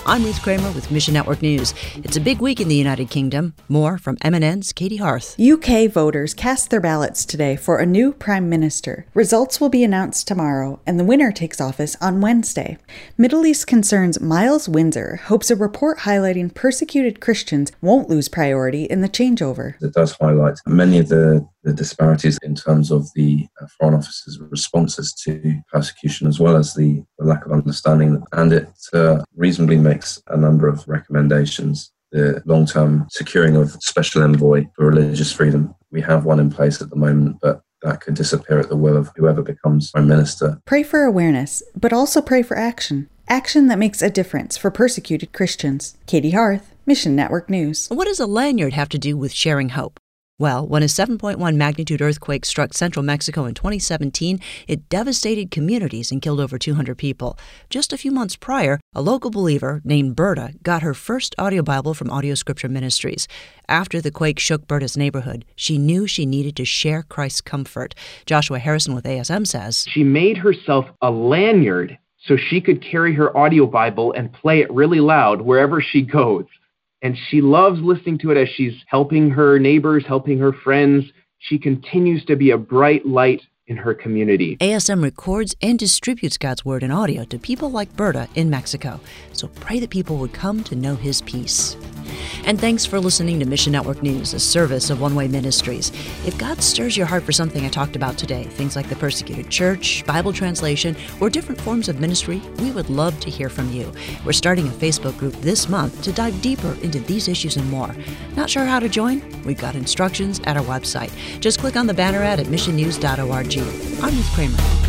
I'm Ruth Kramer with Mission Network News. It's a big week in the United Kingdom. More from MNN's Katie Harth. UK voters cast their ballots today for a new Prime Minister. Results will be announced tomorrow, and the winner takes office on Wednesday. Middle East Concerns Miles Windsor hopes a report highlighting persecuted Christians won't lose priority in the changeover. It does highlight many of the disparities in terms of the Foreign Office's responses to persecution, as well as the lack of understanding. And it reasonably makes a number of recommendations. The long-term securing of Special Envoy for Religious Freedom. We have one in place at the moment, but that could disappear at the will of whoever becomes Prime Minister. Pray for awareness, but also pray for action. Action that makes a difference for persecuted Christians. Katie Harth, Mission Network News. What does a lanyard have to do with sharing hope? Well, when a 7.1 magnitude earthquake struck central Mexico in 2017, it devastated communities and killed over 200 people. Just a few months prior, a local believer named Berta got her first audio Bible from Audio Scripture Ministries. After the quake shook Berta's neighborhood, she knew she needed to share Christ's comfort. Joshua Harrison with ASM says, she made herself a lanyard so she could carry her audio Bible and play it really loud wherever she goes. And she loves listening to it as she's helping her neighbors, helping her friends. She continues to be a bright light in her community. ASM records and distributes God's Word in audio to people like Berta in Mexico. So pray that people would come to know His peace. And thanks for listening to Mission Network News, a service of One Way Ministries. If God stirs your heart for something I talked about today, things like the persecuted church, Bible translation, or different forms of ministry, we would love to hear from you. We're starting a Facebook group this month to dive deeper into these issues and more. Not sure how to join? We've got instructions at our website. Just click on the banner ad at missionnews.org. I'm Ruth Kramer.